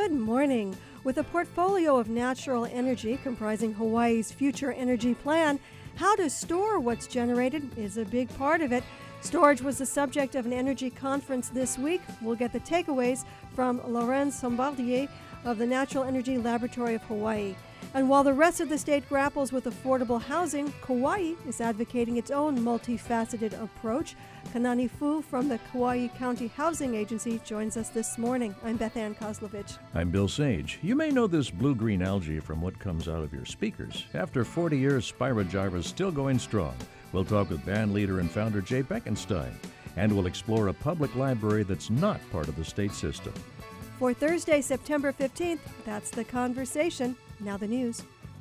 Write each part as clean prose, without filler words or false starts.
Good morning. With a portfolio of natural energy comprising Hawaii's future energy plan, how to store what's generated is a big part of it. Storage was the subject of an energy conference this week. We'll get the takeaways from Lorenz Sombardier of the Natural Energy Laboratory of Hawaii. And while the rest of the state grapples with affordable housing, Kauai is advocating its own multifaceted approach. Kanani Fu from the Kauai County Housing Agency joins us this morning. I'm Beth Ann Kozlovich. I'm Bill Sage. You may know this blue-green algae from what comes out of your speakers. After 40 years, Spirogyra is still going strong. We'll talk with band leader and founder Jay Beckenstein, and we'll explore a public library that's not part of the state system. For Thursday, September 15th, that's The Conversation. Now the news.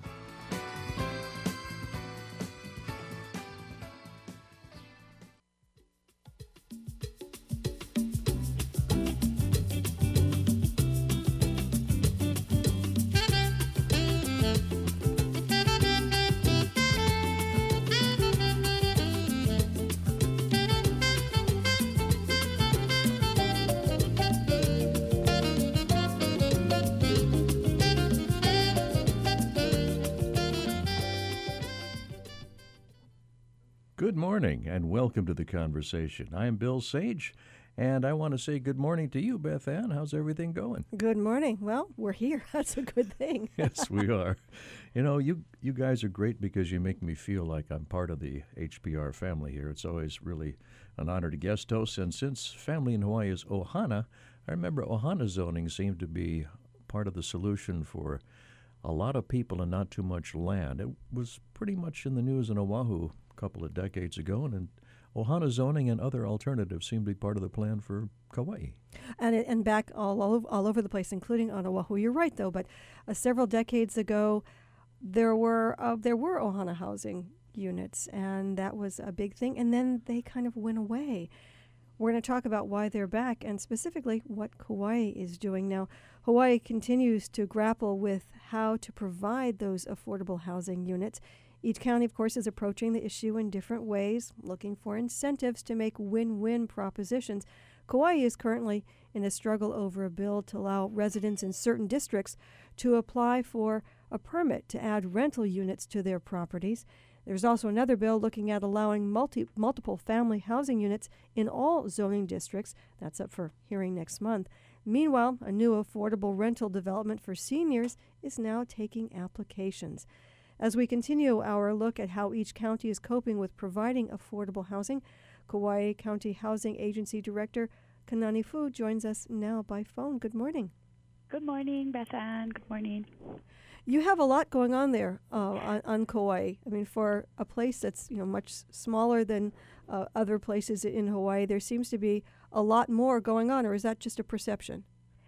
Good morning and welcome to The Conversation. I'm Bill Sage, and I want to say good morning to you, Beth Ann. How's everything going? Good morning. Well, we're here. That's a good thing. Yes, we are. You know, you guys are great because you make me feel like I'm part of the HPR family here. It's always really an honor to guest host, and since family in Hawaii is Ohana, I remember Ohana zoning seemed to be part of the solution for a lot of people and not too much land. It was pretty much in the news in Oahu couple of decades ago, and Ohana zoning and other alternatives seem to be part of the plan for Kauai. And back all over the place, including on Oahu. You're right, though, but several decades ago, there were Ohana housing units, and that was a big thing, and then they kind of went away. We're going to talk about why they're back and specifically what Kauai is doing now. Hawaii continues to grapple with how to provide those affordable housing units. Each county, of course, is approaching the issue in different ways, looking for incentives to make win-win propositions. Kauai is currently in a struggle over a bill to allow residents in certain districts to apply for a permit to add rental units to their properties. There's also another bill looking at allowing multiple family housing units in all zoning districts. That's up for hearing next month. Meanwhile, a new affordable rental development for seniors is now taking applications. As we continue our look at how each county is coping with providing affordable housing, Kauai County Housing Agency Director Kanani Fu joins us now by phone. Good morning. Good morning, Beth Ann. Good morning. You have a lot going on there on Kauai. I mean, for a place that's much smaller than other places in Hawaii, there seems to be a lot more going on, or is that just a perception?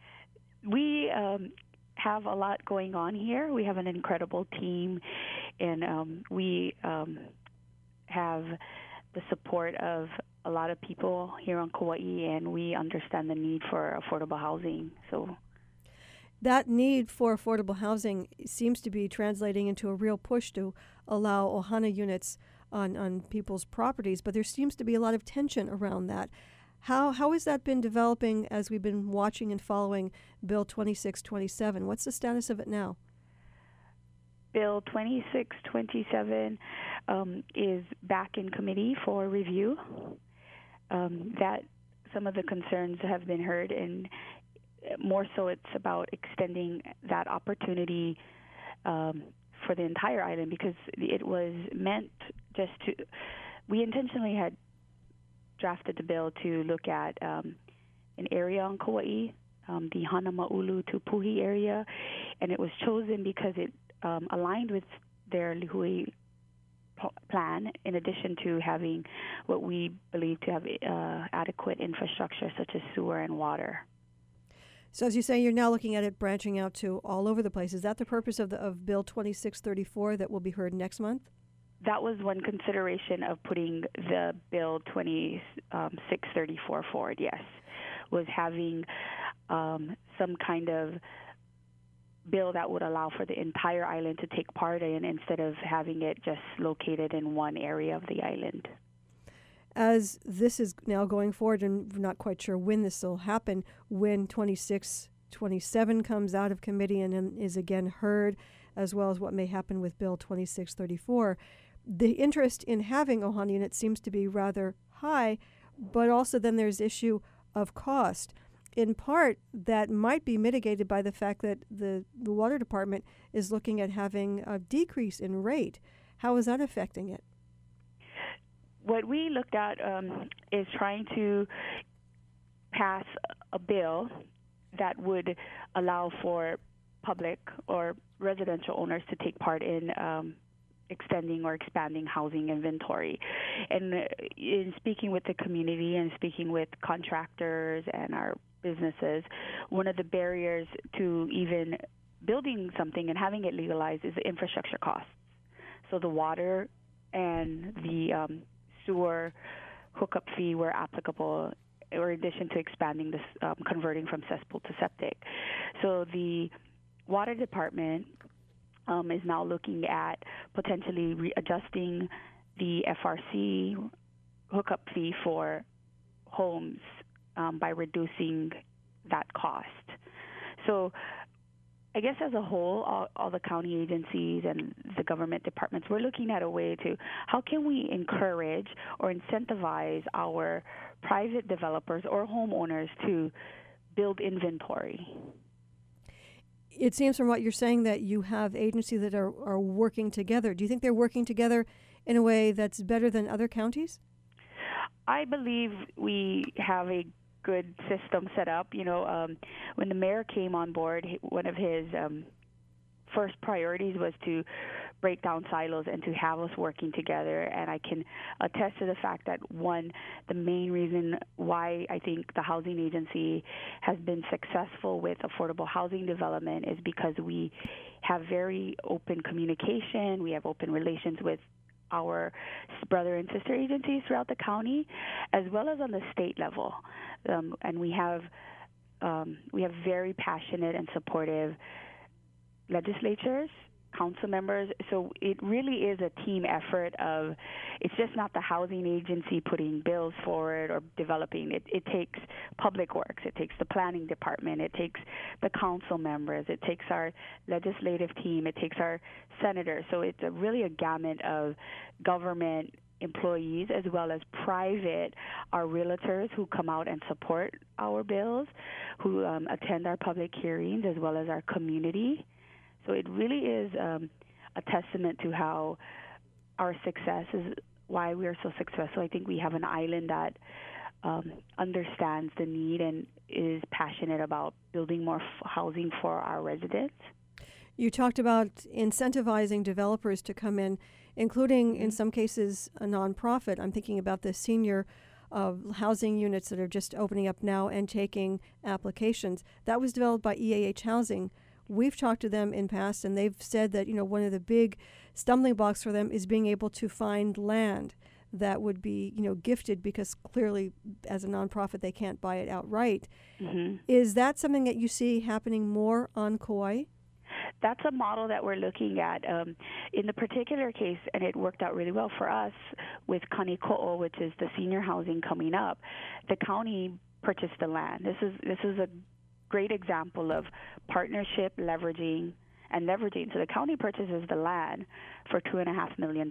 We have a lot going on here. We have an incredible team, and we have the support of a lot of people here on Kauai, and we understand the need for affordable housing. So that need for affordable housing seems to be translating into a real push to allow Ohana units on people's properties, but there seems to be a lot of tension around that. How has that been developing as we've been watching and following Bill 2627? What's the status of it now? Bill 2627 is back in committee for review. That some of the concerns have been heard, and more so it's about extending that opportunity for the entire island, because it was meant just to, we intentionally had drafted the bill to look at an area on Kauai, the Hanamaulu to Puhi area, and it was chosen because it aligned with their Lihue plan, in addition to having what we believe to have adequate infrastructure such as sewer and water. So as you say, you're now looking at it branching out to all over the place. Is that the purpose of Bill 2634 that will be heard next month? That was one consideration of putting the Bill 2634 forward, yes, was having some kind of bill that would allow for the entire island to take part in, instead of having it just located in one area of the island. As this is now going forward, and we're not quite sure when this will happen, when 26 27 comes out of committee and then is again heard, as well as what may happen with Bill 2634. The interest in having Ohana units seems to be rather high, but also then there's issue of cost. In part, that might be mitigated by the fact that the water department is looking at having a decrease in rate. How is that affecting it? What we looked at is trying to pass a bill that would allow for public or residential owners to take part in extending or expanding housing inventory. And in speaking with the community and speaking with contractors and our businesses, one of the barriers to even building something and having it legalized is the infrastructure costs. So the water and the sewer hookup fee were applicable, or in addition to expanding this, converting from cesspool to septic. So the water department is now looking at potentially readjusting the FRC hookup fee for homes by reducing that cost. So I guess as a whole, all the county agencies and the government departments, we're looking at a way to how can we encourage or incentivize our private developers or homeowners to build inventory. It seems from what you're saying that you have agencies that are working together. Do you think they're working together in a way that's better than other counties? I believe we have a good system set up. When the mayor came on board, one of his first priorities was to break down silos and to have us working together. And I can attest to the fact that, one, the main reason why I think the housing agency has been successful with affordable housing development is because we have very open communication. We have open relations with our brother and sister agencies throughout the county, as well as on the state level. And we have very passionate and supportive legislatures, council members. So it really is a team effort of, it's just not the housing agency putting bills forward or developing. It takes public works, it takes the planning department, it takes the council members, it takes our legislative team, it takes our senators. So it's really a gamut of government employees as well as private, our realtors who come out and support our bills, who attend our public hearings, as well as our community. So it really is a testament to how our success is, why we are so successful. I think we have an island that understands the need and is passionate about building more housing for our residents. You talked about incentivizing developers to come in, including in some cases a nonprofit. I'm thinking about the senior housing units that are just opening up now and taking applications. That was developed by EAH Housing. We've talked to them in past, and they've said that one of the big stumbling blocks for them is being able to find land that would be gifted, because clearly as a nonprofit they can't buy it outright. Mm-hmm. Is that something that you see happening more on Kauai? That's a model that we're looking at. In the particular case, and it worked out really well for us with Kaniko'o, which is the senior housing coming up, the county purchased the land. This is a great example of partnership, leveraging. So the county purchases the land for $2.5 million.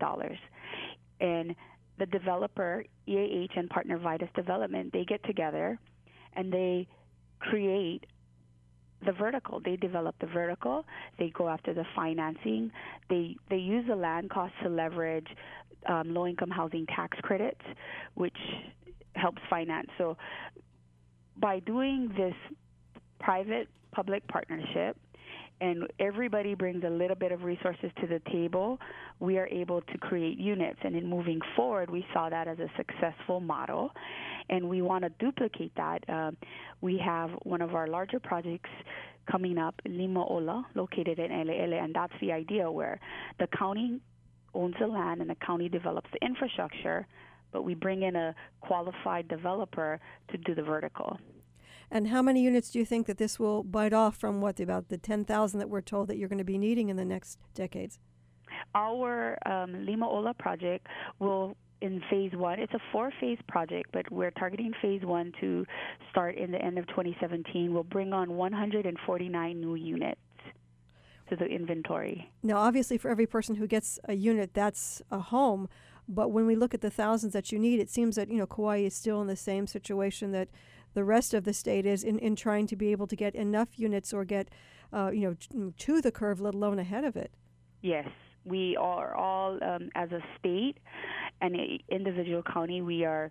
And the developer, EAH and partner Vitus Development, they get together and they create the vertical. They develop the vertical. They go after the financing. They use the land costs to leverage low-income housing tax credits, which helps finance. So by doing this private-public partnership, and everybody brings a little bit of resources to the table, we are able to create units. And in moving forward, we saw that as a successful model, and we want to duplicate that. We have one of our larger projects coming up, Limaola, located in Ele'ele, and that's the idea, where the county owns the land and the county develops the infrastructure, but we bring in a qualified developer to do the vertical. And how many units do you think that this will bite off from about the 10,000 that we're told that you're going to be needing in the next decades? Our Limaola project will in phase one. It's a 4-phase project, but we're targeting phase one to start in the end of 2017. We'll bring on 149 new units to the inventory. Now, obviously, for every person who gets a unit, that's a home. But when we look at the thousands that you need, it seems that, Kauai is still in the same situation that the rest of the state is in trying to be able to get enough units or get, to the curve, let alone ahead of it. Yes, we are all, as a state and individual county, we are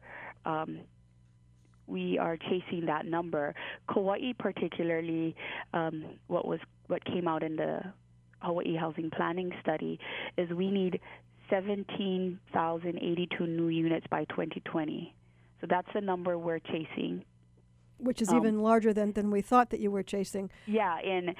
chasing that number. Kauai, particularly, what came out in the Hawaii Housing Planning Study is we need 17,082 new units by 2020. So that's the number we're chasing. Which is even larger than we thought that you were chasing. Yeah,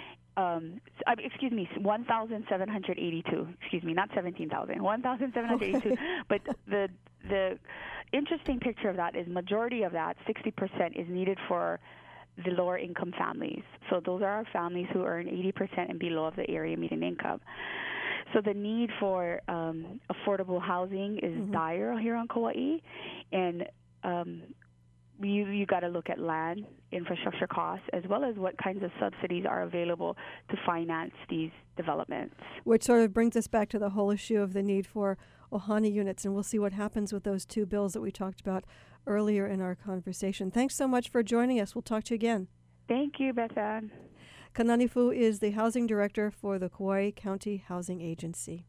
1,782. Excuse me, not 17,000. 1,782. Okay. But the interesting picture of that is majority of that, 60%, is needed for the lower income families. So those are our families who earn 80% and below of the area median income. So the need for affordable housing is dire here on Kauai, and you got to look at land infrastructure costs as well as what kinds of subsidies are available to finance these developments. Which sort of brings us back to the whole issue of the need for Ohana units, and we'll see what happens with those 2 bills that we talked about earlier in our conversation. Thanks so much for joining us. We'll talk to you again. Thank you, Beth Ann. Kananifu is the housing director for the Kauai County Housing Agency.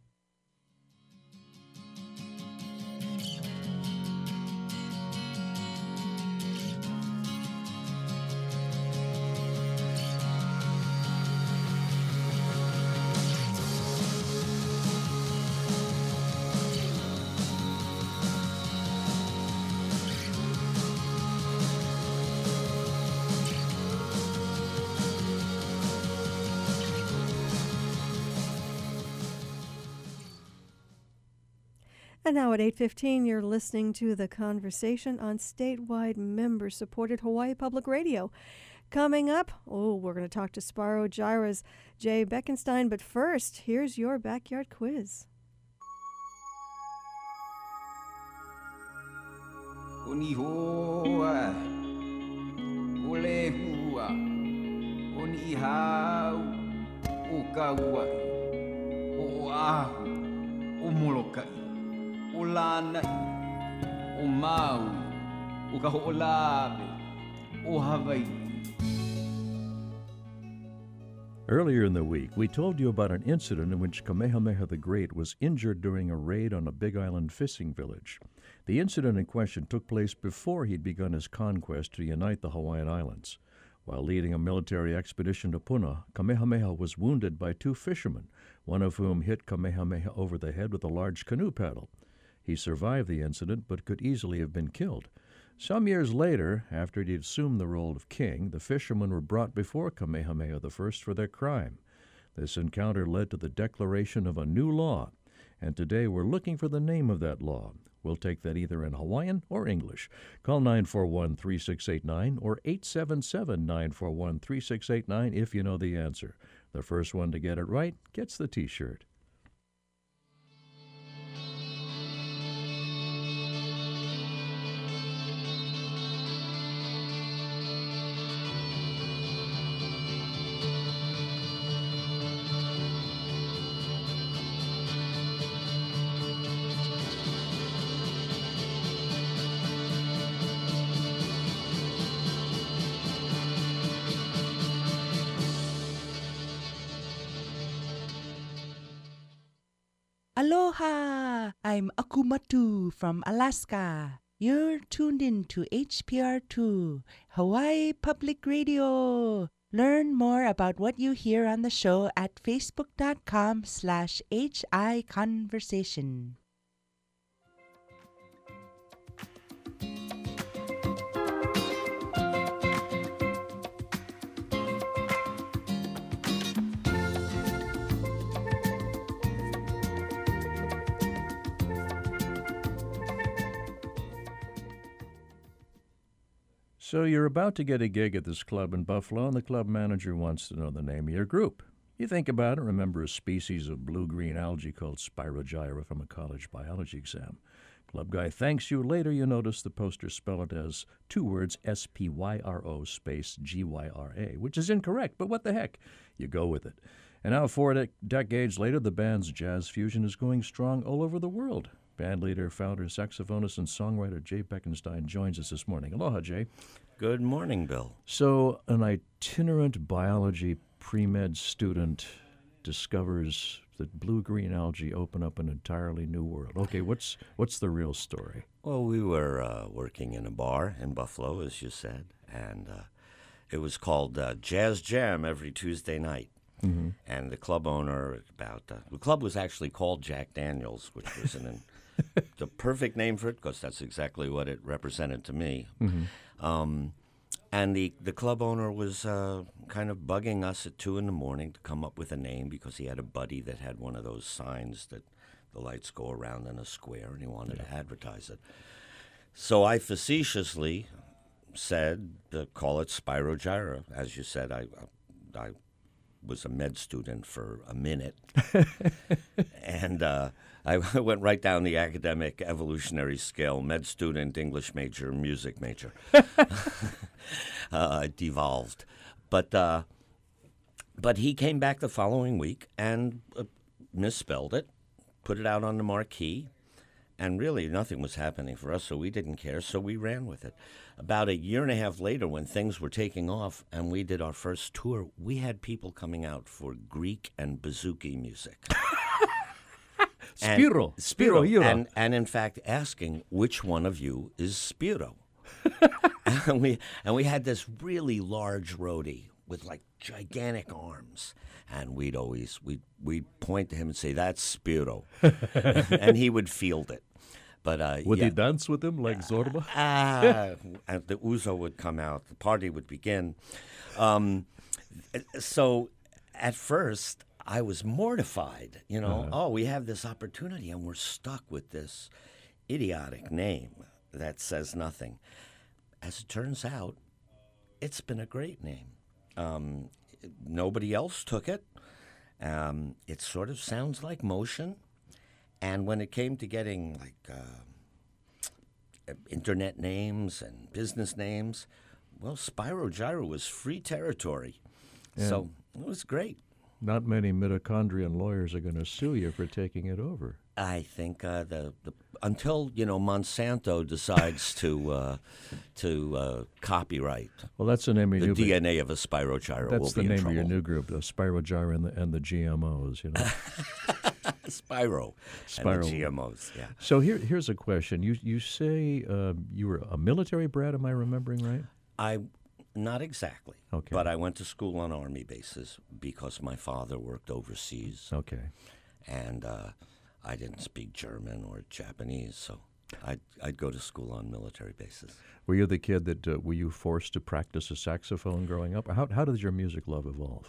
And now at 8:15, you're listening to The Conversation on statewide member-supported Hawaii Public Radio. Coming up, we're going to talk to Spiro Gyra's Jay Beckenstein, but first, here's your backyard quiz. Unihoa, Olehua, Unihau, Ukaua, Oahu, Umolokai. Ulanai, Umaui, Ukaho'olabe, Hawaii. Earlier in the week, we told you about an incident in which Kamehameha the Great was injured during a raid on a Big Island fishing village. The incident in question took place before he'd begun his conquest to unite the Hawaiian Islands. While leading a military expedition to Puna, Kamehameha was wounded by 2 fishermen, one of whom hit Kamehameha over the head with a large canoe paddle. He survived the incident but could easily have been killed. Some years later, after he'd assumed the role of king, the fishermen were brought before Kamehameha I for their crime. This encounter led to the declaration of a new law, and today we're looking for the name of that law. We'll take that either in Hawaiian or English. Call 941-3689 or 877-941-3689 if you know the answer. The first one to get it right gets the T-shirt. Aloha! I'm Akumatu from Alaska. You're tuned in to HPR2, Hawaii Public Radio. Learn more about what you hear on the show at facebook.com/HI Conversation. So you're about to get a gig at this club in Buffalo, and the club manager wants to know the name of your group. You think about it, remember a species of blue-green algae called Spirogyra from a college biology exam. Club Guy thanks you. Later, you notice the poster spell it as two words, S-P-Y-R-O space G-Y-R-A, which is incorrect, but what the heck? You go with it. And now, 4 decades later, the band's jazz fusion is going strong all over the world. Bandleader, founder, saxophonist, and songwriter Jay Beckenstein joins us this morning. Aloha, Jay. Good morning, Bill. So, an itinerant biology pre-med student discovers that blue-green algae open up an entirely new world. Okay, what's the real story? Well, we were working in a bar in Buffalo, as you said, and it was called Jazz Jam every Tuesday night. Mm-hmm. And the club owner, the club was actually called Jack Daniels, which was the perfect name for it because that's exactly what it represented to me. Mm-hmm. And the club owner was kind of bugging us at 2 a.m. to come up with a name because he had a buddy that had one of those signs that the lights go around in a square, and he wanted to advertise it. So I facetiously said, call it Spirogyra. As you said, I was a med student for a minute, and I went right down the academic evolutionary scale: med student, English major, music major. It devolved, but he came back the following week and misspelled it, put it out on the marquee, and really nothing was happening for us, so we didn't care, so we ran with it. About 1.5 years later, when things were taking off and we did our first tour, we had people coming out for Greek and bouzouki music. Spiro. And in fact, asking which one of you is Spiro. and we had this really large roadie with like gigantic arms, and we'd point to him and say, "That's Spiro," and he would field it. But would he dance with him like Zorba? And the ouzo would come out. The party would begin. So at first, I was mortified. Oh, we have this opportunity, and we're stuck with this idiotic name that says nothing. As it turns out, it's been a great name. Nobody else took it. It sort of sounds like motion. And when it came to getting internet names and business names, well, Spirogyra was free territory. Yeah. So it was great. Not many mitochondrian lawyers are going to sue you for taking it over. I think until Monsanto decides to copyright. Well, that's the name of the your DNA of a Spirogyra. That's the name of your trouble. new group, the Spirogyra and the GMOs. Spiro. And the GMOs. Yeah. So here's a question. You say you were a military brat. Am I remembering right? Not exactly. Okay. But I went to school on Army bases because my father worked overseas. Okay. And I didn't speak German or Japanese, so I'd go to school on military bases. Were you the kid that were you forced to practice a saxophone growing up? How did your music love evolve?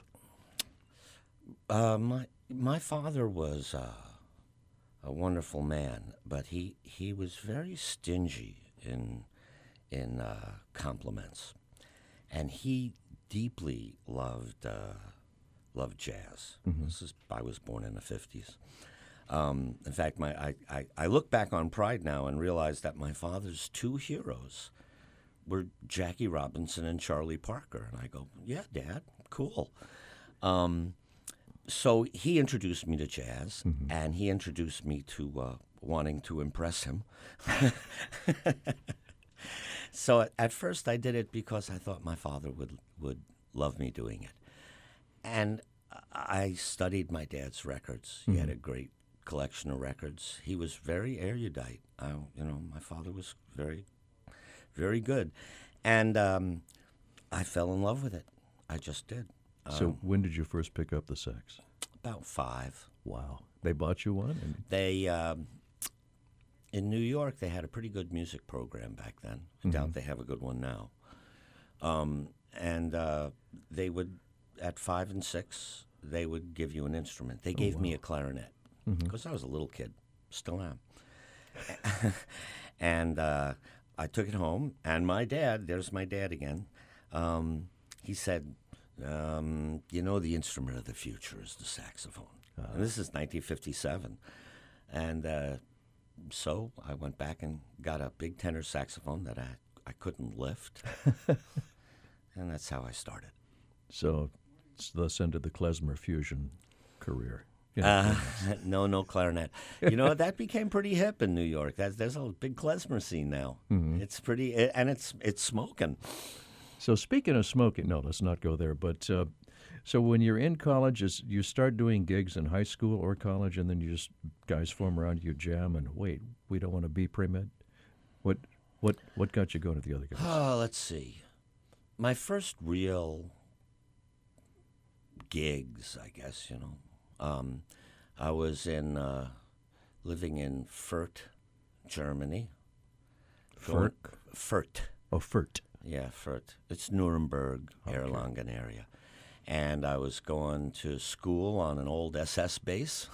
My father was a wonderful man, but he was very stingy in compliments, and he deeply loved jazz. Mm-hmm. I was born in the 50s. In fact, I look back on Pride now and realize that my father's two heroes were Jackie Robinson and Charlie Parker. And I go, yeah, Dad, cool. So he introduced me to jazz, mm-hmm. and he introduced me to wanting to impress him. So at first I did it because I thought my father would love me doing it. And I studied my dad's records. He had a great collection of records. He was very erudite. My father was very, very good. And I fell in love with it. I just did. So when did you first pick up the sax? About 5. Wow. They bought you one? They, in New York, they had a pretty good music program back then. I doubt they have a good one now. And they would, at 5 and 6, they would give you an instrument. They gave me a clarinet because I was a little kid, still am. And I took it home, and my dad, there's my dad again, he said, the instrument of the future is the saxophone. And this is 1957. And so I went back and got a big tenor saxophone that I couldn't lift. And that's how I started. So thus ended the klezmer fusion career. No clarinet. That became pretty hip in New York. There's a big klezmer scene now. Mm-hmm. It's pretty, and it's smoking. So speaking of smoking, no, let's not go there. But so when you're in college, you start doing gigs in high school or college, and then you just guys form around you, jam, and wait, we don't want to be pre-med. What got you going to the other guys? Oh, let's see. My first real gigs, I guess, I was living in Fürth, Germany. Fürth? Fürth. Oh, Fürth. Yeah, Fürth. It's Nuremberg, Erlangen area. And I was going to school on an old SS base.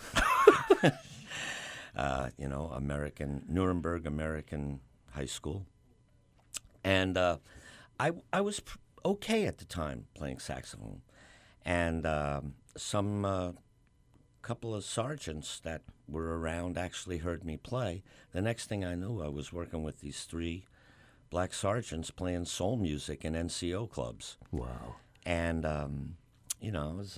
Nuremberg American High School. And I was okay at the time playing saxophone. And some couple of sergeants that were around actually heard me play. The next thing I knew, I was working with these 3 black sergeants playing soul music in NCO clubs. Wow. And, I was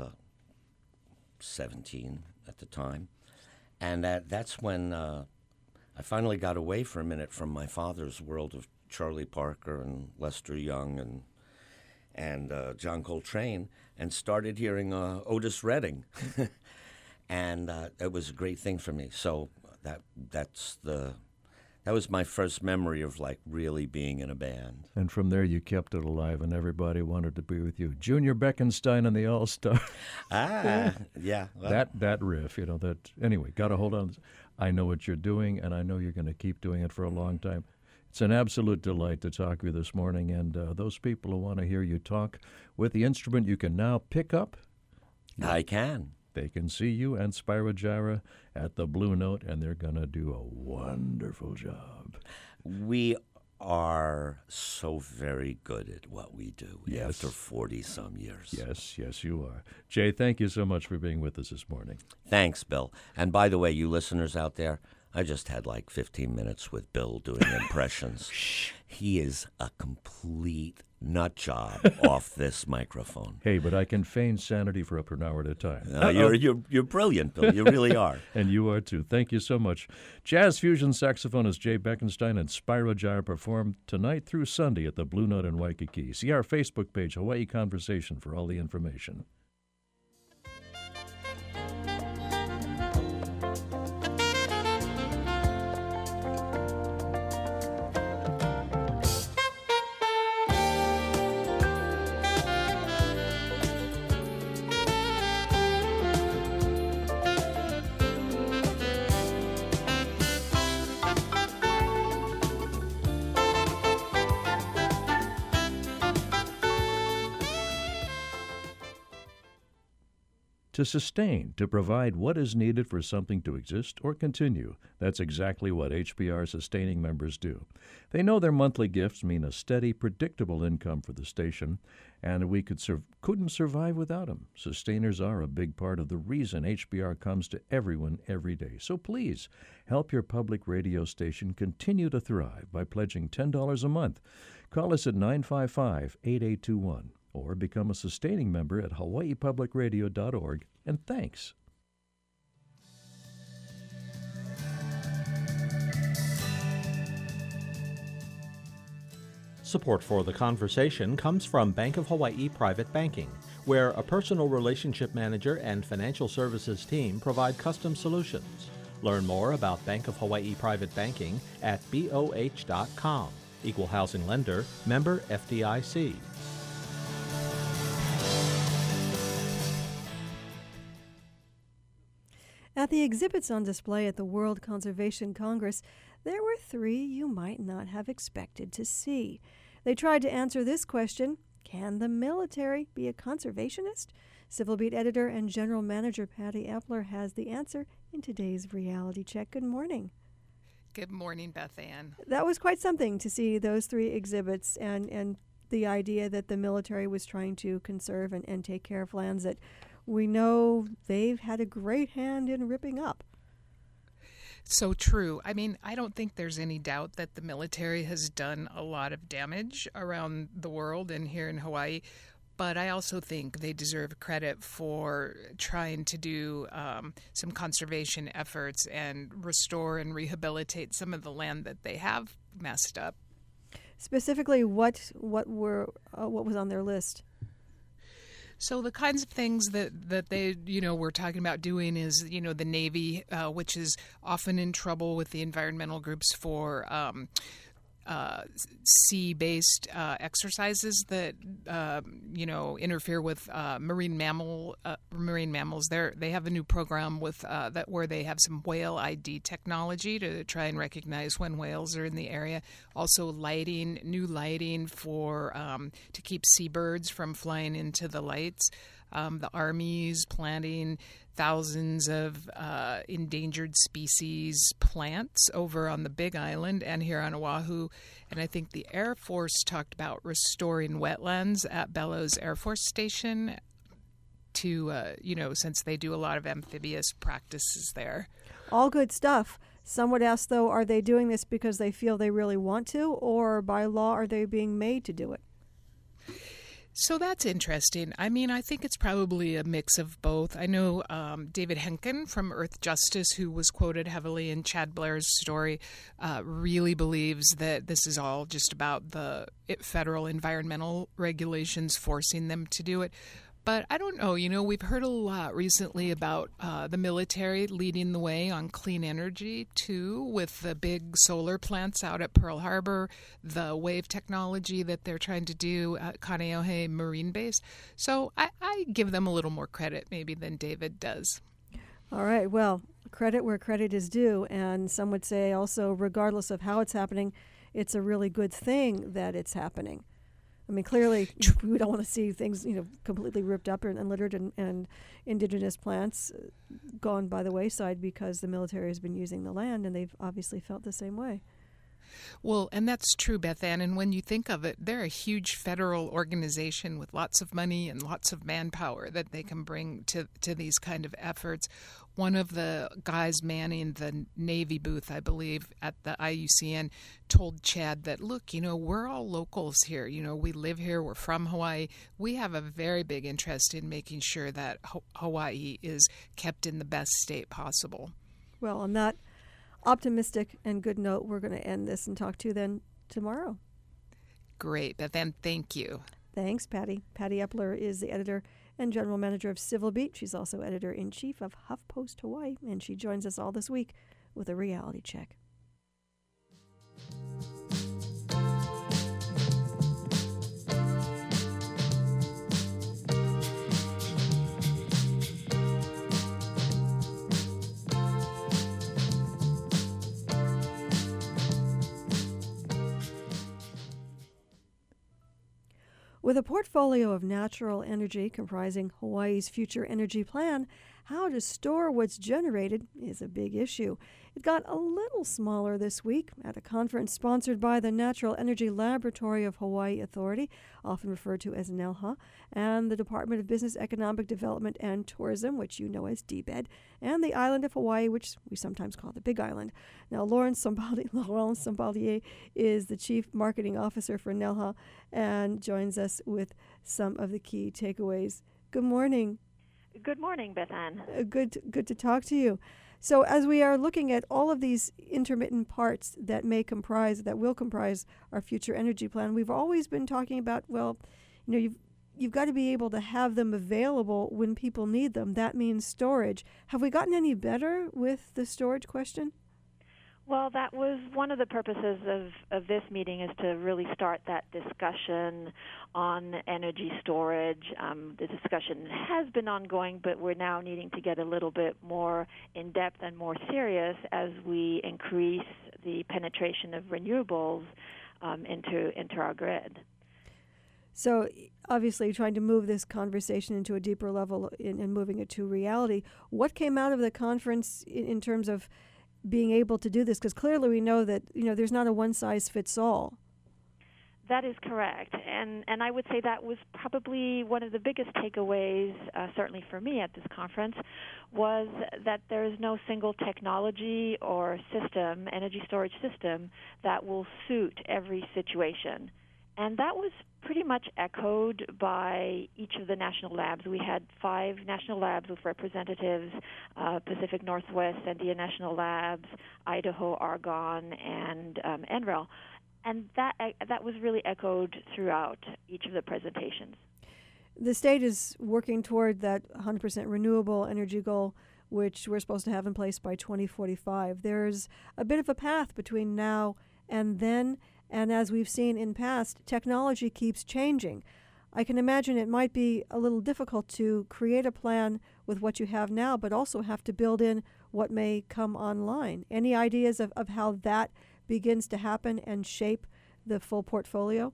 17 at the time. And that's when I finally got away for a minute from my father's world of Charlie Parker and Lester Young and John Coltrane, and started hearing Otis Redding. And it was a great thing for me. So that was my first memory of really being in a band. And from there you kept it alive, and everybody wanted to be with you. Junior Beckenstein and the All-Star. Yeah. Well, that riff, anyway, got to hold on. I know what you're doing, and I know you're going to keep doing it for a long time. It's an absolute delight to talk to you this morning, and those people who want to hear you talk with the instrument you can now pick up. I can. They can see you and Spyro Gyra at the Blue Note, and they're going to do a wonderful job. We are so very good at what we do Yes. after 40-some years. Yes, you are. Jay, thank you so much for being with us this morning. Thanks, Bill. And by the way, you listeners out there, I just had 15 minutes with Bill doing impressions. He is a complete nut job off this microphone. Hey, but I can feign sanity for up to an hour at a time. You're brilliant, Bill. You really are. And you are too. Thank you so much. Jazz fusion saxophonist Jay Beckenstein and Spyro Gyra perform tonight through Sunday at the Blue Note in Waikiki. See our Facebook page, Hawaii Conversation, for all the information. To sustain, to provide what is needed for something to exist or continue. That's exactly what HPR sustaining members do. They know their monthly gifts mean a steady, predictable income for the station, and we couldn't survive without them. Sustainers are a big part of the reason HPR comes to everyone every day. So please, help your public radio station continue to thrive by pledging $10 a month. Call us at 955-8821. Or become a sustaining member at hawaiipublicradio.org, and thanks. Support for the conversation comes from Bank of Hawaii Private Banking, where a personal relationship manager and financial services team provide custom solutions. Learn more about Bank of Hawaii Private Banking at boh.com. Equal housing lender, member FDIC. At the exhibits on display at the World Conservation Congress, there were 3 you might not have expected to see. They tried to answer this question: can the military be a conservationist? Civil Beat editor and general manager Patty Epler has the answer in today's Reality Check. Good morning. Good morning, Beth Ann. That was quite something to see those 3 exhibits and the idea that the military was trying to conserve and take care of lands that we know they've had a great hand in ripping up. So true. I mean, I don't think there's any doubt that the military has done a lot of damage around the world and here in Hawaii. But I also think they deserve credit for trying to do some conservation efforts and restore and rehabilitate some of the land that they have messed up. Specifically, what was on their list? So the kinds of things that they, were talking about doing is, the Navy, which is often in trouble with the environmental groups for sea-based exercises that interfere with marine mammals. They have a new program with that where they have some whale ID technology to try and recognize when whales are in the area. Also, new lighting for to keep seabirds from flying into the lights. The Army's planting thousands of endangered species plants over on the Big Island and here on Oahu. And I think the Air Force talked about restoring wetlands at Bellows Air Force Station to, since they do a lot of amphibious practices there. All good stuff. Some would ask, though, are they doing this because they feel they really want to, or by law are they being made to do it? So that's interesting. I mean, I think it's probably a mix of both. I know David Henkin from Earth Justice, who was quoted heavily in Chad Blair's story, really believes that this is all just about the federal environmental regulations forcing them to do it. But I don't know, we've heard a lot recently about the military leading the way on clean energy, too, with the big solar plants out at Pearl Harbor, the wave technology that they're trying to do at Kaneohe Marine Base. So I give them a little more credit maybe than David does. All right, well, credit where credit is due. And some would say also, regardless of how it's happening, it's a really good thing that it's happening. I mean, clearly, we don't want to see things, completely ripped up and littered and indigenous plants gone by the wayside because the military has been using the land, and they've obviously felt the same way. Well, and that's true, Beth Ann. And when you think of it, they're a huge federal organization with lots of money and lots of manpower that they can bring to these kind of efforts. One of the guys manning the Navy booth, I believe, at the IUCN told Chad that, look, we're all locals here. We live here. We're from Hawaii. We have a very big interest in making sure that Hawaii is kept in the best state possible. Well, on that optimistic and good note, we're going to end this and talk to you then tomorrow. Great, Beth Ann. Thank you. Thanks, Patty. Patty Epler is the editor and general manager of Civil Beat. She's also editor-in-chief of HuffPost Hawaii, and she joins us all this week with a reality check. With a portfolio of natural energy comprising Hawaii's future energy plan, how to store what's generated is a big issue. It got a little smaller this week at a conference sponsored by the Natural Energy Laboratory of Hawaii Authority, often referred to as NELHA, and the Department of Business, Economic Development and Tourism, which you know as DBED, and the island of Hawaii, which we sometimes call the Big Island. Now, Laurence Sombaldier is the Chief Marketing Officer for NELHA and joins us with some of the key takeaways. Good morning. Good morning, Beth Ann. Good to talk to you. So as we are looking at all of these intermittent parts that will comprise our future energy plan, we've always been talking about, you've got to be able to have them available when people need them. That means storage. Have we gotten any better with the storage question? Well, that was one of the purposes of this meeting, is to really start that discussion on energy storage. The discussion has been ongoing, but we're now needing to get a little bit more in-depth and more serious as we increase the penetration of renewables into our grid. So obviously trying to move this conversation into a deeper level and moving it to reality. What came out of the conference in terms of being able to do this? Because clearly we know that there's not a one-size-fits-all. That is correct, and I would say that was probably one of the biggest takeaways, certainly for me at this conference, was that there is no single technology or system, energy storage system, that will suit every situation. And that was pretty much echoed by each of the national labs. We had 5 national labs with representatives, Pacific Northwest, Sandia National Labs, Idaho, Argonne, and NREL. And that was really echoed throughout each of the presentations. The state is working toward that 100% renewable energy goal, which we're supposed to have in place by 2045. There's a bit of a path between now and then, and as we've seen in past, technology keeps changing. I can imagine it might be a little difficult to create a plan with what you have now, but also have to build in what may come online. Any ideas of how that begins to happen and shape the full portfolio?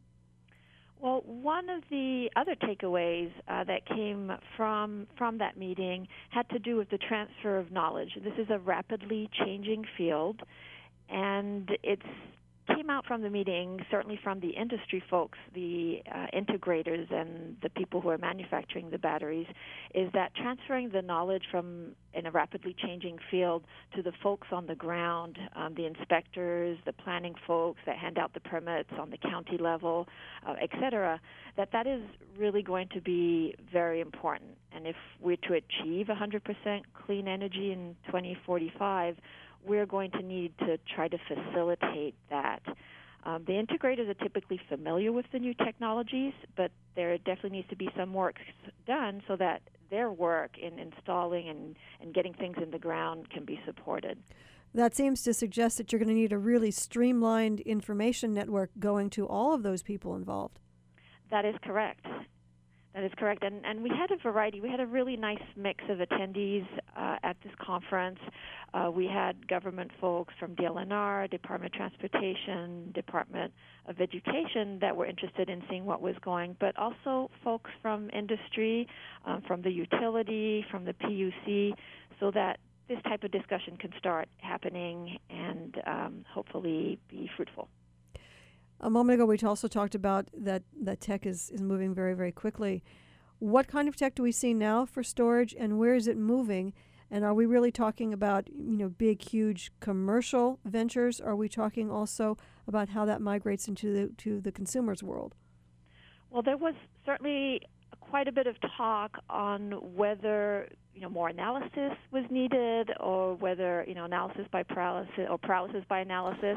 Well, one of the other takeaways that came from that meeting had to do with the transfer of knowledge. This is a rapidly changing field, and it's came out from the meeting, certainly from the industry folks, the integrators and the people who are manufacturing the batteries, is that transferring the knowledge from in a rapidly changing field to the folks on the ground, the inspectors, the planning folks that hand out the permits on the county level, et cetera, that is really going to be very important. And if we're to achieve 100% clean energy in 2045, we're going to need to try to facilitate that. The integrators are typically familiar with the new technologies, but there definitely needs to be some work done so that their work in installing and getting things in the ground can be supported. That seems to suggest that you're going to need a really streamlined information network going to all of those people involved. That is correct. That is correct. And we had a variety. We had a really nice mix of attendees at this conference. We had government folks from DLNR, Department of Transportation, Department of Education that were interested in seeing what was going, but also folks from industry, from the utility, from the PUC, so that this type of discussion can start happening and hopefully be fruitful. A moment ago, we also talked about that tech is moving very, very quickly. What kind of tech do we see now for storage, and where is it moving? And are we really talking about, big, huge commercial ventures? Or are we talking also about how that migrates into the consumer's world? Well, there was certainly quite a bit of talk on whether more analysis was needed, or whether analysis by paralysis or paralysis by analysis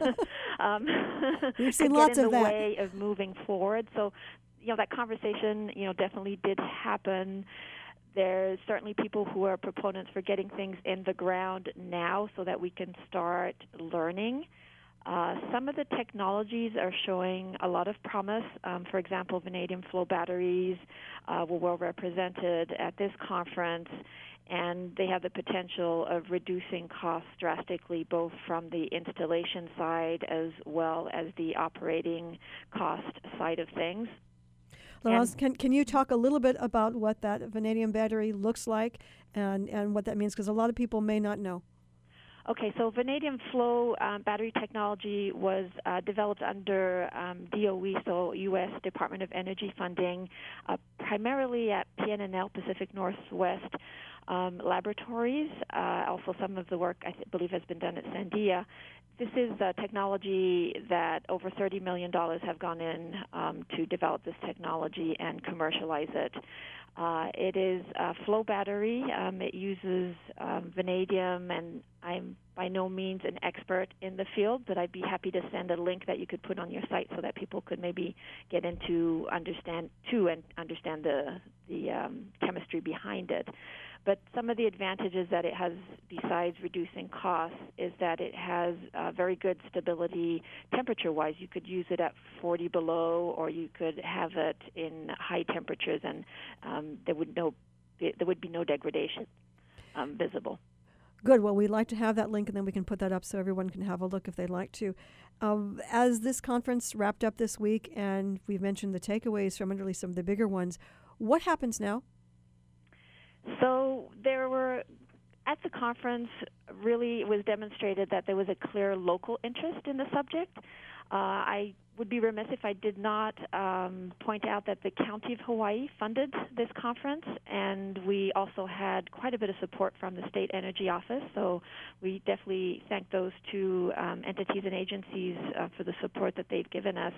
We've seen could lots get in of the that. way of moving forward. So that conversation definitely did happen. There's certainly people who are proponents for getting things in the ground now so that we can start learning. Some of the technologies are showing a lot of promise. For example, vanadium flow batteries were well represented at this conference, and they have the potential of reducing costs drastically, both from the installation side as well as the operating cost side of things. Laurence, can you talk a little bit about what that vanadium battery looks like and what that means? Because a lot of people may not know. Okay, so vanadium flow battery technology was developed under DOE, so U.S. Department of Energy funding, primarily at PNNL, Pacific Northwest laboratories. Also, some of the work, I believe, has been done at Sandia. This is a technology that over $30 million have gone in to develop this technology and commercialize it. It is a flow battery. It uses vanadium, and I'm by no means an expert in the field, but I'd be happy to send a link that you could put on your site so that people could maybe get into understand the chemistry behind it. But some of the advantages that it has, besides reducing costs, is that it has very good stability temperature-wise. You could use it at 40 below, or you could have it in high temperatures, and there would be no degradation visible. Good. Well, we'd like to have that link, and then we can put that up so everyone can have a look if they'd like to. As this conference wrapped up this week, and we've mentioned the takeaways from at least some of the bigger ones, what happens now? So there were, at the conference, really it was demonstrated that there was a clear local interest in the subject. I would be remiss if I did not point out that the County of Hawaii funded this conference, and we also had quite a bit of support from the State Energy Office, so we definitely thank those two entities and agencies for the support that they've given us.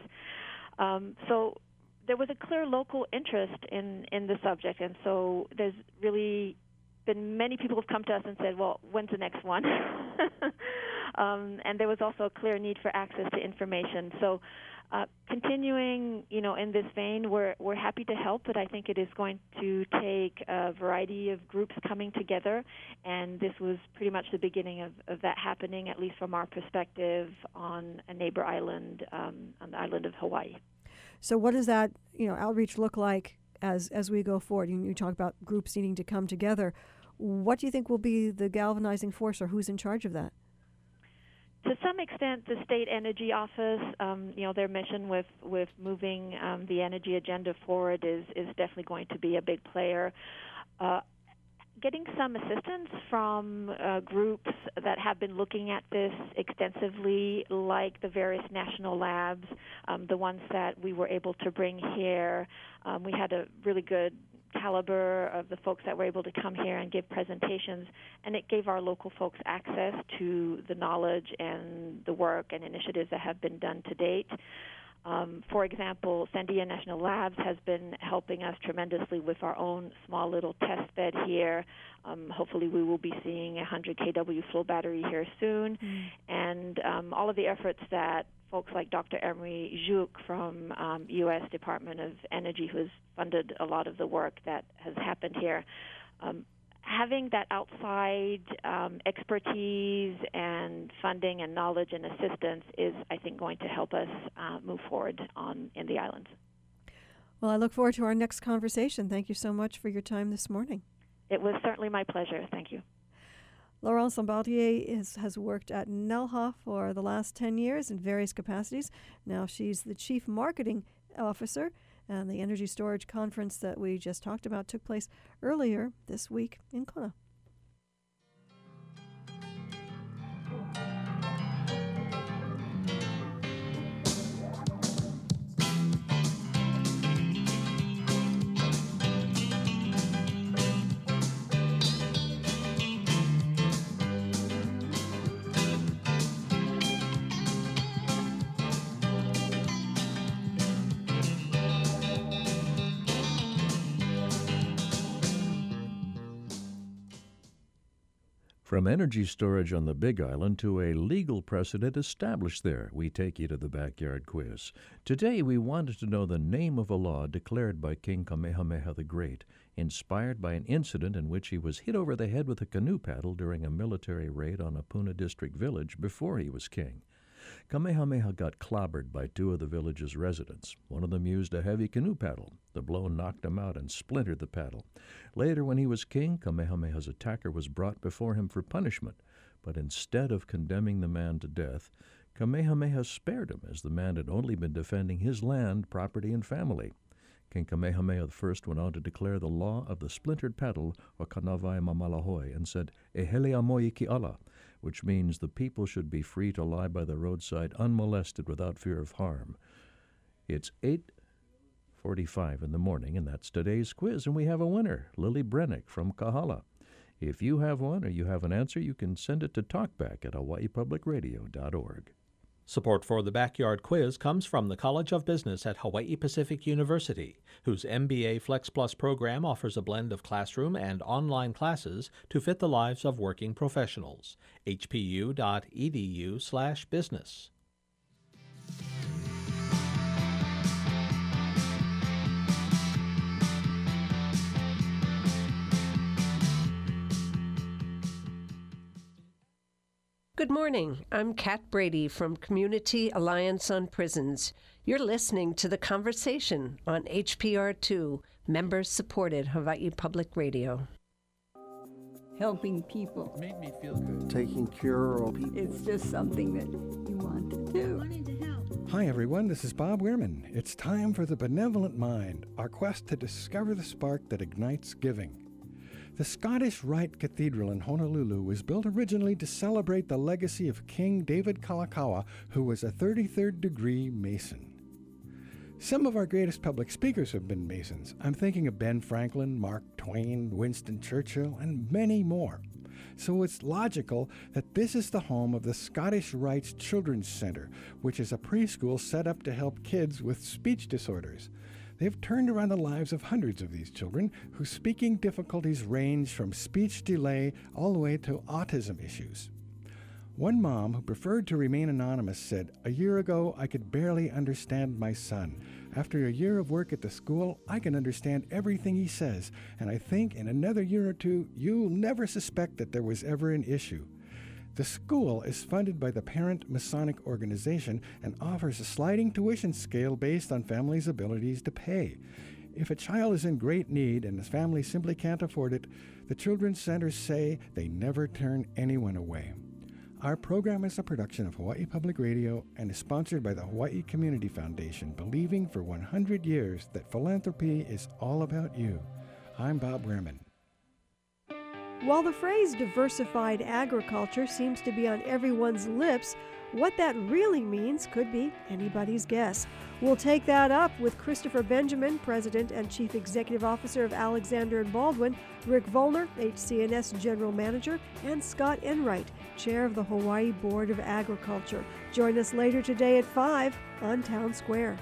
So there was a clear local interest in the subject, and so there's really been many people have come to us and said, well, when's the next one? And there was also a clear need for access to information. So continuing, in this vein, we're happy to help, but I think it is going to take a variety of groups coming together, and this was pretty much the beginning of that happening, at least from our perspective, on a neighbor island, on the island of Hawaii. So what does that, outreach look like as we go forward? You talk about groups needing to come together. What do you think will be the galvanizing force, or who's in charge of that? To some extent, the State Energy Office, their mission with moving the energy agenda forward is definitely going to be a big player. Getting some assistance from groups that have been looking at this extensively, like the various national labs, the ones that we were able to bring here. We had a really good caliber of the folks that were able to come here and give presentations, and it gave our local folks access to the knowledge and the work and initiatives that have been done to date. For example, Sandia National Labs has been helping us tremendously with our own small little test bed here. Hopefully we will be seeing a 100 kW flow battery here soon. And all of the efforts that folks like Dr. Emery Zhuk from U.S. Department of Energy, who has funded a lot of the work that has happened here, having that outside expertise and funding and knowledge and assistance is, I think, going to help us move forward in the islands. Well, I look forward to our next conversation. Thank you so much for your time this morning. It was certainly my pleasure. Thank you. Laurence Lombardier has worked at NELHA for the last 10 years in various capacities. Now she's the Chief Marketing Officer, and the Energy Storage Conference that we just talked about took place earlier this week in Kona. From energy storage on the Big Island to a legal precedent established there, we take you to the Backyard Quiz. Today we wanted to know the name of a law declared by King Kamehameha the Great, inspired by an incident in which he was hit over the head with a canoe paddle during a military raid on a Puna district village before he was king. Kamehameha got clobbered by two of the village's residents. One of them used a heavy canoe paddle. The blow knocked him out and splintered the paddle. Later, when he was king, Kamehameha's attacker was brought before him for punishment. But instead of condemning the man to death, Kamehameha spared him, as the man had only been defending his land, property, and family. King Kamehameha I went on to declare the law of the splintered paddle, or Kanawai Mamalahoi, and said, Ehele Amoi ki ala, which means the people should be free to lie by the roadside unmolested without fear of harm. It's 8:45 in the morning, and that's today's quiz, and we have a winner, Lily Brennick from Kahala. If you have one or you have an answer, you can send it to talkback@hawaiipublicradio.org. Support for the Backyard Quiz comes from the College of Business at Hawaii Pacific University, whose MBA Flex Plus program offers a blend of classroom and online classes to fit the lives of working professionals. hpu.edu/business. Good morning. I'm Kat Brady from Community Alliance on Prisons. You're listening to The Conversation on HPR2, member-supported Hawaii Public Radio. Helping people. It made me feel good. Taking care of people. It's just something that you want to do. Hi, everyone. This is Bob Weirman. It's time for The Benevolent Mind, our quest to discover the spark that ignites giving. The Scottish Rite Cathedral in Honolulu was built originally to celebrate the legacy of King David Kalakaua, who was a 33rd degree Mason. Some of our greatest public speakers have been Masons. I'm thinking of Ben Franklin, Mark Twain, Winston Churchill, and many more. So it's logical that this is the home of the Scottish Rite's Children's Center, which is a preschool set up to help kids with speech disorders. They've turned around the lives of hundreds of these children whose speaking difficulties range from speech delay all the way to autism issues. One mom who preferred to remain anonymous said, "A year ago, I could barely understand my son. After a year of work at the school, I can understand everything he says, and I think in another year or two, you'll never suspect that there was ever an issue." The school is funded by the Parent Masonic Organization and offers a sliding tuition scale based on families' abilities to pay. If a child is in great need and his family simply can't afford it, the Children's Centers say they never turn anyone away. Our program is a production of Hawaii Public Radio and is sponsored by the Hawaii Community Foundation, believing for 100 years that philanthropy is all about you. I'm Bob Wehrman. While the phrase diversified agriculture seems to be on everyone's lips, what that really means could be anybody's guess. We'll take that up with Christopher Benjamin, President and Chief Executive Officer of Alexander & Baldwin, Rick Vollner, HC&S General Manager, and Scott Enright, Chair of the Hawaii Board of Agriculture. Join us later today at 5 on Town Square.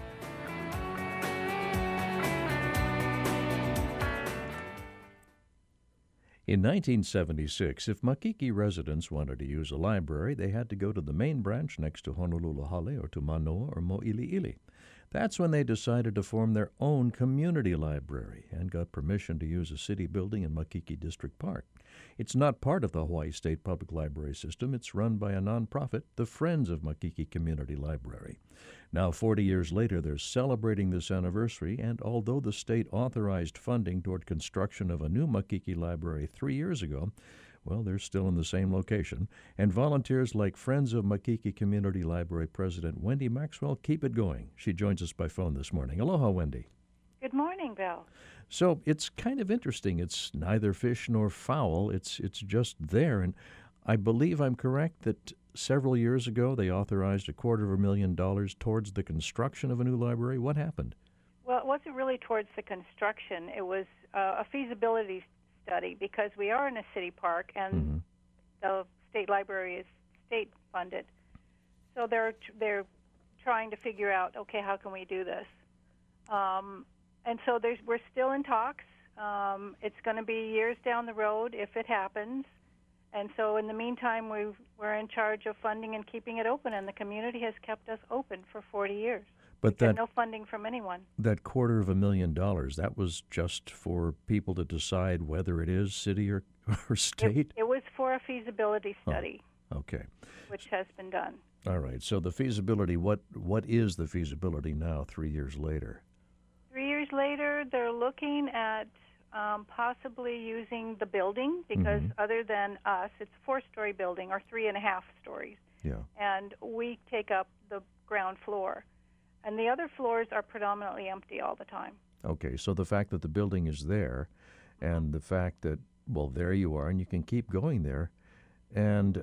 In 1976, if Makiki residents wanted to use a library, they had to go to the main branch next to Honolulu Hale or to Manoa or Mo'iliili. That's when they decided to form their own community library and got permission to use a city building in Makiki District Park. It's not part of the Hawaii State Public Library System. It's run by a nonprofit, the Friends of Makiki Community Library. Now, 40 years later, they're celebrating this anniversary, and although the state authorized funding toward construction of a new Makiki library 3 years ago, well, they're still in the same location, and volunteers like Friends of Makiki Community Library President Wendy Maxwell keep it going. She joins us by phone this morning. Aloha, Wendy. Good morning, Bill. So it's kind of interesting. It's neither fish nor fowl. It's just there, and I believe I'm correct that several years ago they authorized $250,000 towards the construction of a new library. What happened? Well, it wasn't really towards the construction. It was a feasibility study because we are in a city park and the state library is state funded. So they're trying to figure out, okay, how can we do this? And so we're still in talks. It's going to be years down the road if it happens. And so in the meantime, we're in charge of funding and keeping it open, and the community has kept us open for 40 years. But we had no funding from anyone. That $250,000, that was just for people to decide whether it is city or state? It was for a feasibility study. Oh, okay. Which has been done. All right. So the feasibility, what is the feasibility now 3 years later? 3 years later, they're looking at possibly using the building because other than us, it's a 4-story building or 3.5 stories. Yeah. And we take up the ground floor. And the other floors are predominantly empty all the time. Okay, so the fact that the building is there and the fact that, well, there you are and you can keep going there. And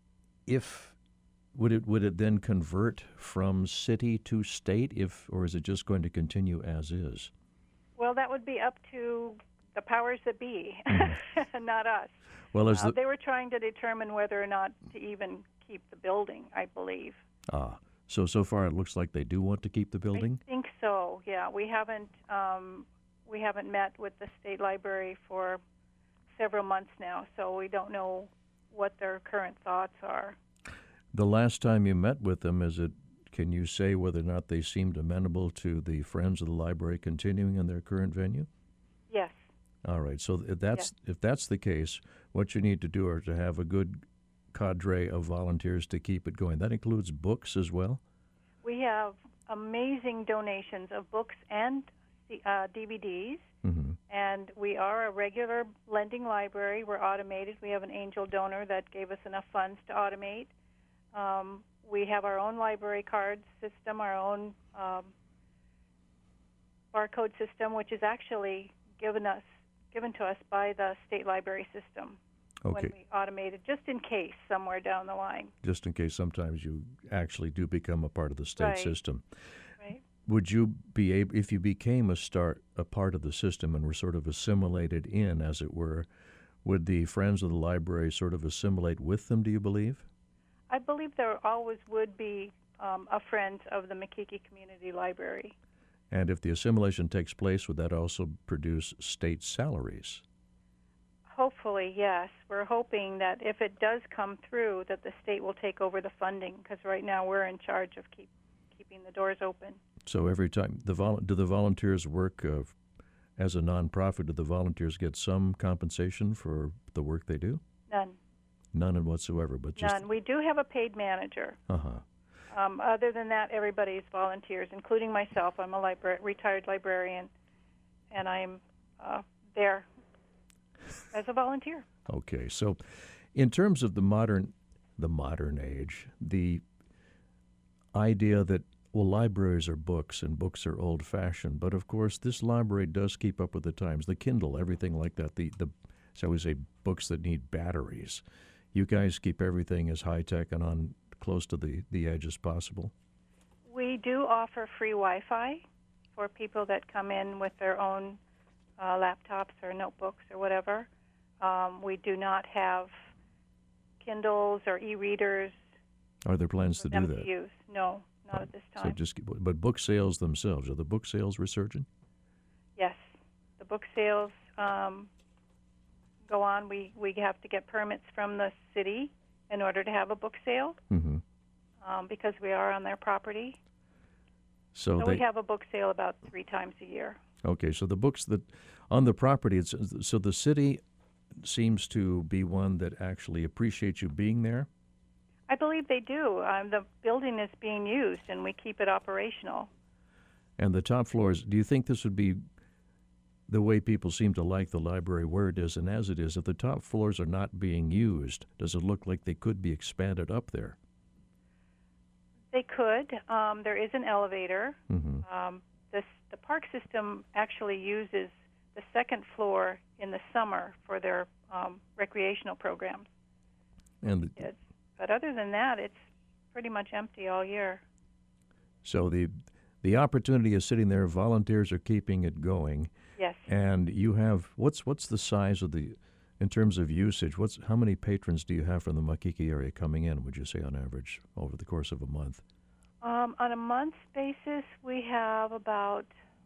would it then convert from city to state or is it just going to continue as is? Well, that would be up to the powers that be, not us. Well, they were trying to determine whether or not to even keep the building, I believe. So far it looks like they do want to keep the building? I think so, yeah. We haven't met with the state library for several months now, so we don't know what their current thoughts are. The last time you met with them, can you say whether or not they seemed amenable to the Friends of the Library continuing in their current venue? Yes. All right. So if that's the case, what you need to do is to have a good cadre of volunteers to keep it going. That includes books as well? We have amazing donations of books and DVDs, and we are a regular lending library. We're automated. We have an angel donor that gave us enough funds to automate. We have our own library card system, our own barcode system, which has actually given us given to us by the state library system Okay. when we automated, just in case somewhere down the line. Just in case sometimes you actually do become a part of the state Right. system. Right. Would you be able, if you became a part of the system and were sort of assimilated in, as it were, would the Friends of the Library sort of assimilate with them, do you believe? I believe there always would be a friend of the Makiki Community Library. And if the assimilation takes place, would that also produce state salaries? Hopefully, yes. We're hoping that if it does come through, that the state will take over the funding, because right now we're in charge of keeping the doors open. So every time, do the volunteers work as a nonprofit? Do the volunteers get some compensation for the work they do? None. None whatsoever, but just... None. We do have a paid manager. Other than that, everybody is volunteers, including myself. I'm a retired librarian, and I'm there as a volunteer. Okay, so in terms of the modern age, the idea that, well, libraries are books and books are old-fashioned, but of course this library does keep up with the times. The Kindle, everything like that, the shall we say, books that need batteries. You guys keep everything as high-tech and on close to the edge as possible? We do offer free Wi-Fi for people that come in with their own laptops or notebooks or whatever. We do not have Kindles or e-readers. Are there plans to do that? To use. No, not at this time. But book sales themselves, are the book sales resurgent? Yes, the book sales go on. We have to get permits from the city in order to have a book sale, because we are on their property. So we have a book sale about 3 times a year. Okay, so the books that on the property, so the city seems to be one that actually appreciates you being there? I believe they do. The building is being used, and we keep it operational. And the top floors, do you think this would be the way people seem to like the library where it is and as it is? If the top floors are not being used, does it look like they could be expanded up there? They could. There is an elevator. The park system actually uses the second floor in the summer for their recreational programs. And but other than that, it's pretty much empty all year. So the opportunity is sitting there. Volunteers are keeping it going. Yes. And you have what's the size of in terms of usage? How many patrons do you have from the Makiki area coming in? Would you say on average over the course of a month? On a month basis, we have about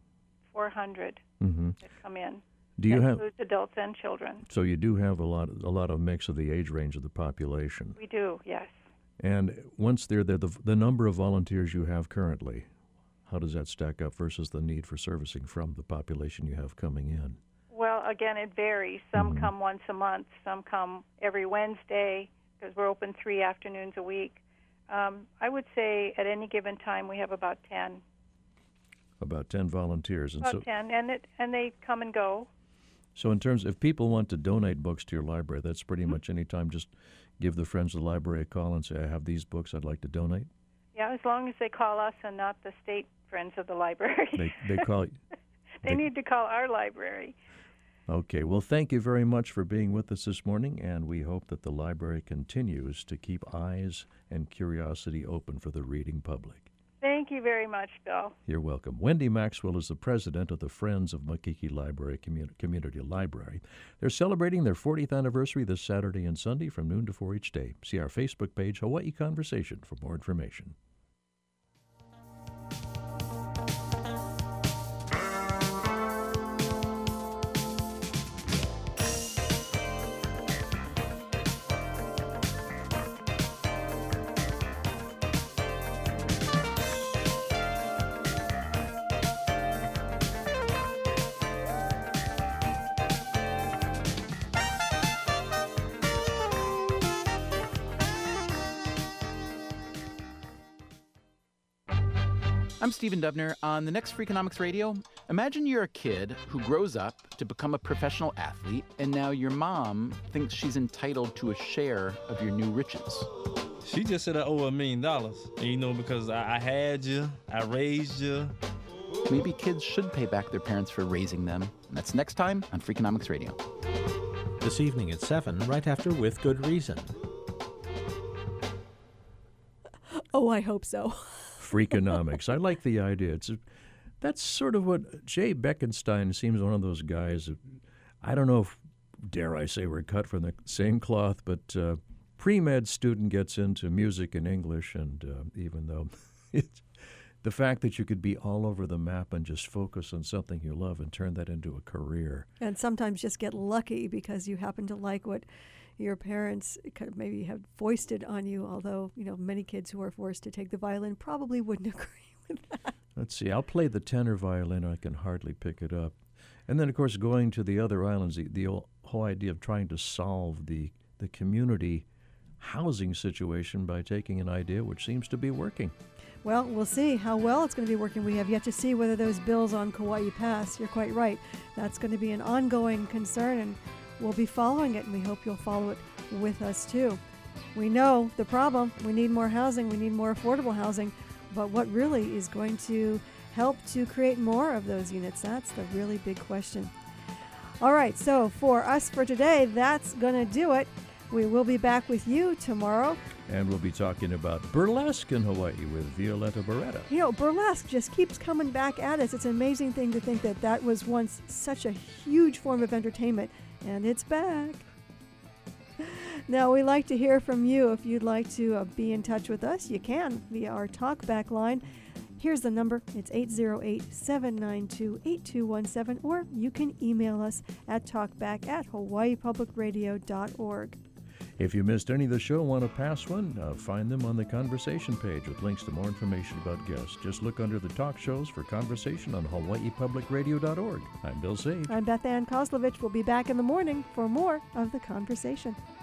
400 that come in. Do you have includes adults and children? So you do have a lot of mix of the age range of the population. We do, yes. And once they're there, the number of volunteers you have currently, how does that stack up versus the need for servicing from the population you have coming in? Well, again, it varies. Some come once a month. Some come every Wednesday because we're open 3 afternoons a week. I would say at any given time we have about 10. About 10 volunteers. About 10, and they come and go. So in terms, if people want to donate books to your library, that's pretty much any time. Just give the Friends of the Library a call and say, I have these books I'd like to donate? Yeah, as long as they call us and not the state Friends of the Library. They call They need to call our library. Okay. Well, thank you very much for being with us this morning, and we hope that the library continues to keep eyes and curiosity open for the reading public. Thank you very much, Bill. You're welcome. Wendy Maxwell is the president of the Friends of Makiki Library Community Library. They're celebrating their 40th anniversary this Saturday and Sunday from noon to 4 each day. See our Facebook page, Hawaii Conversation, for more information. I'm Stephen Dubner. On the next Freakonomics Radio, imagine you're a kid who grows up to become a professional athlete, and now your mom thinks she's entitled to a share of your new riches. She just said I owe $1 million. And, because I had you, I raised you, Maybe kids should pay back their parents for raising them. And that's next time on Freakonomics Radio. This evening at 7, right after With Good Reason. Oh, I hope so. Freakonomics. I like the idea. That's sort of what Jay Beckenstein seems one of those guys. I don't know if, dare I say, we're cut from the same cloth, but pre-med student gets into music and English, and even though the fact that you could be all over the map and just focus on something you love and turn that into a career. And sometimes just get lucky because you happen to like what your parents kind of maybe have foisted on you, although, many kids who are forced to take the violin probably wouldn't agree with that. Let's see, I'll play the tenor violin. I can hardly pick it up. And then, of course, going to the other islands, the whole idea of trying to solve the community housing situation by taking an idea which seems to be working. Well, we'll see how well it's going to be working. We have yet to see whether those bills on Kauai pass. You're quite right. That's going to be an ongoing concern, and we'll be following it, and we hope you'll follow it with us, too. We know the problem. We need more housing. We need more affordable housing. But what really is going to help to create more of those units? That's the really big question. All right, so for us for today, that's going to do it. We will be back with you tomorrow. And we'll be talking about burlesque in Hawaii with Violetta Beretta. Burlesque just keeps coming back at us. It's an amazing thing to think that was once such a huge form of entertainment, and it's back. Now, we like to hear from you. If you'd like to be in touch with us, you can via our talkback line. Here's the number. It's 808-792-8217, or you can email us at talkback@hawaiipublicradio.org. If you missed any of the show and want to pass one, find them on the conversation page with links to more information about guests. Just look under the talk shows for conversation on hawaiipublicradio.org. I'm Bill Sage. I'm Beth Ann Kozlovich. We'll be back in the morning for more of the conversation.